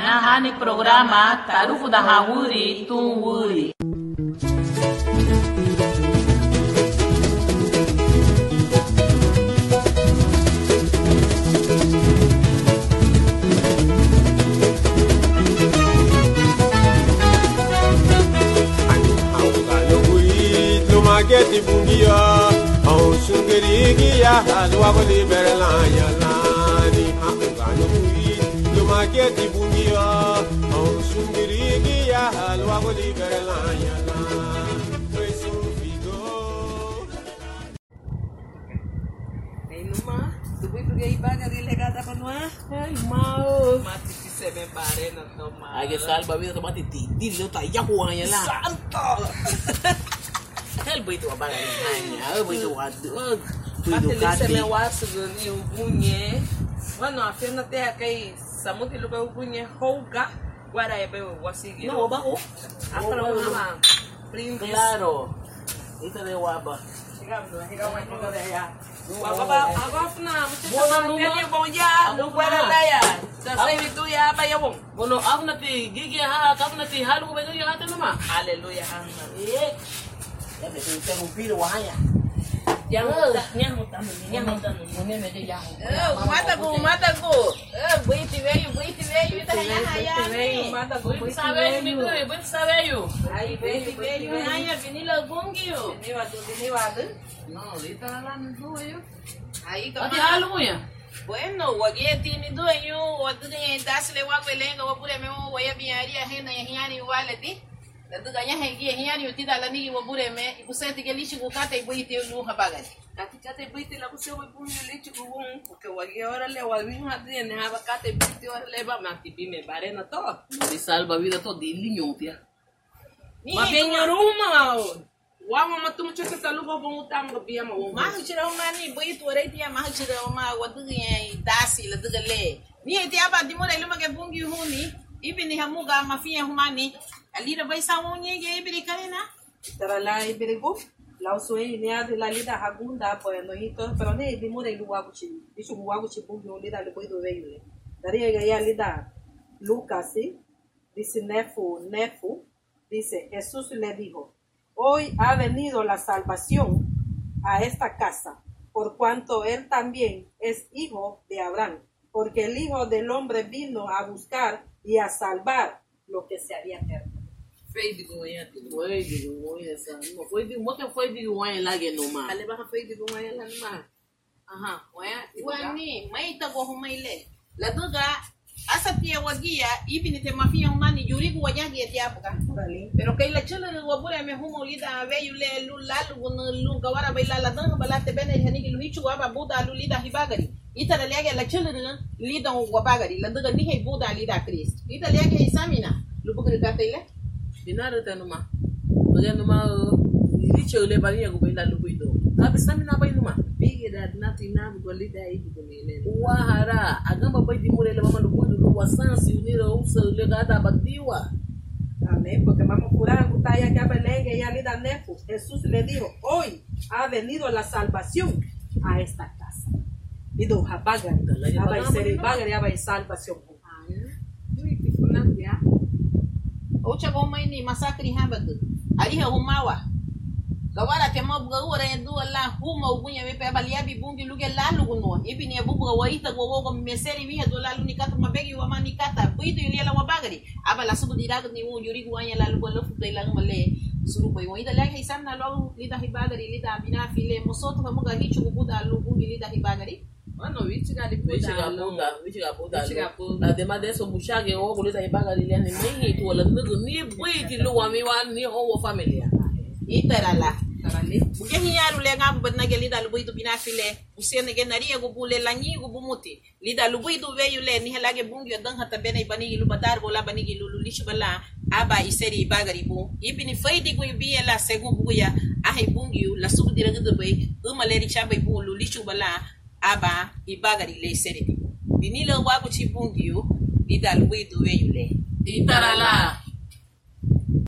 Inahani programa Tarufu da Hawuri Tunwuri. Mageti bungia, au sungeri ya halwa goli berlanya lani. Hangano mui, lo mageti bungia, au sungeri ya halwa goli berlanya lani. Peso figo. Hey Numa, tu boleh pergi ibadah di legada panua? Hey mau. Mati kisah membare na toma. Age salba vida tomate titi, lo tayaku anya la. Santo. Hel boito abagari hanya, boito wadu. Mati lisa me wasu ni ubunye. Wano afena te kai samuti lupa ubunye hoga. Guarda ya bebo wasigi. No, bajo. Akala mama. Claro. Ita de waba. Waba agafna mutaka tete bonja. Guarda daya. Sasa itu ya apa ya bong? Bono afna ti gigi ha, kafna ti halu ko bedo ya hata nama. Haleluya hanga. Ya me tengo un piro wahaya. Yang mata go. Buiti veio ita haya. Mata go Sabeyo. Aí veio haya vinila bongio. Viniwadu. No, lita la nduyo. Aí Ati halu ya. Bueno, wageti ni dueño, wadunye dasle wagwelenga wapure memo waya biaria hena ya hiani waleti. Ganya hengi hiani utida la nigi wabure me ibuseti ke lishi kukata ibuiti lu habagani katikata ibuiti la kusewa ibuni lichi kuwun porque wagi ora le wagi hadi ne haba kata ibuiti ora le ba matibi me bare na to Di salva vida to di linyopia. ma benyo ruma wama matum chete talugo bongutang bia ma ma hchira mani ibuiti ora itia ma hchira ma wadugi dasi la dugale ni itia ba dimore luma ke bungi huni ibini hamuga mafia humani alira vai saunye ge ibiri karena Tarala ibirigo la usoi nia de la lida hagunda po no hito pero ne di more lu waguchi bisu waguchi bu no lida le boido veio daria ya lida Lucas 19:9 dice Jesús le dijo hoy ha venido la salvación a esta casa por cuanto él también es hijo de Abraham porque el hijo del hombre vino a buscar y a salvar lo que se había perdido. fei de goiânia Foi de wine lá que no mar. ale ba fei de goiânia lá no mar aha wani mai ta go mai le la duga asa pia wagia ibini te mafia umani jurigu wajagi ya tiapuka pero kai la chela wa bure me humo lida veyu le lu lalu lu gawara baila la danga balate bene hani lu hichu wa buda lu lida hibagari ita da lege la chela lida wa bagari la duga ni he buda lida Christ ita lege isamina lu bugri katile Dinara tanuma. Bagian numa ini cewek bagi aku bela lupa itu. Tapi sami napa itu mah? bigi da nati na go lida ibu gumile Wahara, agama bayi dimulai lama lupa itu wasansi unira usa legada batiwa. Amén, porque vamos a curar a Gutaya que Belén y a Lida Nefo. Jesús le dijo, hoy ha venido la salvación a esta casa. Y do Habagari, Abai Seri Bagari, Abai salvación. Ocha go mai ni masakri habadu ali ha humawa gawara te mabuga ora endu la huma ugunya me pe balia bi bungi luge la luguno ibini abubuga waita go go meseri mi do la lunikata mabegi wa manikata buido ili la wabagari aba la subu dirago ni wo yuri guanya la lugo lofu dai la male suru boy waida la hisan na lo lida hibagari lida bina file mosoto mabuga hichu buda lugu lida hibagari Mano, vichiga buda. Además de eso, muchachos, o con esa ibaga de liane ni tu la ni buiti lu wami wan ni o familia. Itarala. Buke hiyaru le ngabu badna ge lida lubuitu bina file usene ge nariya go bule lanyi go bumuti lida lubuitu veyu le ni helage bungi dan hata bene bani lu badar bola bani lu lishu bala aba iseri bagari bu ibini faidi go biya la segu buya ahay bungi la subu diraga do bay umaleri chabe bu lu lishu bala aba ibagari le seri binilo wagu chibungi lida lubuitu veyu le Itarala.